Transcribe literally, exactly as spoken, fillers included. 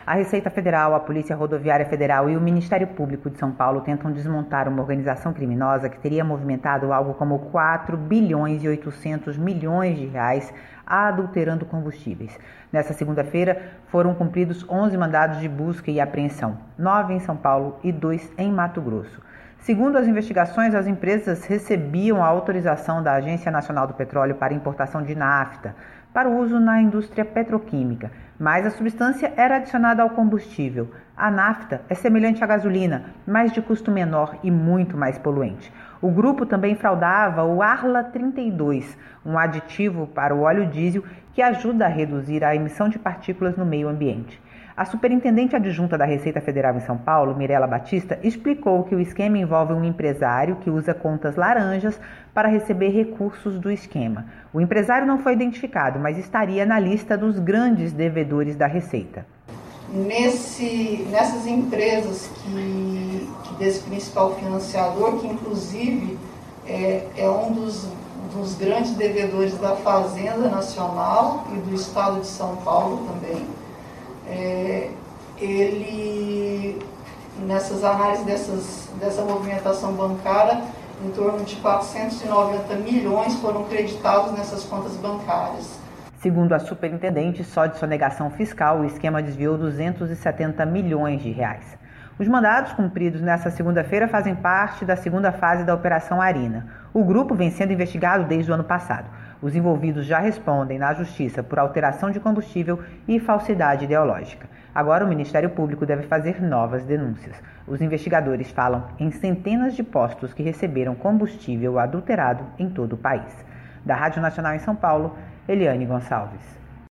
A Receita Federal, a Polícia Rodoviária Federal e o Ministério Público de São Paulo tentam desmontar uma organização criminosa que teria movimentado algo como quatro bilhões e oitocentos milhões de reais adulterando combustíveis. Nessa segunda-feira, foram cumpridos onze mandados de busca e apreensão, nove em São Paulo e dois em Mato Grosso. Segundo as investigações, as empresas recebiam a autorização da Agência Nacional do Petróleo para importação de nafta, para o uso na indústria petroquímica, mas a substância era adicionada ao combustível. A nafta é semelhante à gasolina, mas de custo menor e muito mais poluente. O grupo também fraudava o Arla trinta e dois, um aditivo para o óleo diesel que ajuda a reduzir a emissão de partículas no meio ambiente. A superintendente adjunta da Receita Federal em São Paulo, Mirela Batista, explicou que o esquema envolve um empresário que usa contas laranjas para receber recursos do esquema. O empresário não foi identificado, mas estaria na lista dos grandes devedores da Receita. Nesse, nessas empresas que, que desse principal financiador, que inclusive é, é um dos, dos grandes devedores da Fazenda Nacional e do Estado de São Paulo também, É, ele, nessas análises dessas, dessa movimentação bancária, em torno de quatrocentos e noventa milhões foram creditados nessas contas bancárias. Segundo a superintendente, só de sonegação fiscal, o esquema desviou duzentos e setenta milhões de reais. Os mandados cumpridos nesta segunda-feira fazem parte da segunda fase da Operação Arina. O grupo vem sendo investigado desde o ano passado. Os envolvidos já respondem na Justiça por alteração de combustível e falsidade ideológica. Agora o Ministério Público deve fazer novas denúncias. Os investigadores falam em centenas de postos que receberam combustível adulterado em todo o país. Da Rádio Nacional em São Paulo, Eliane Gonçalves.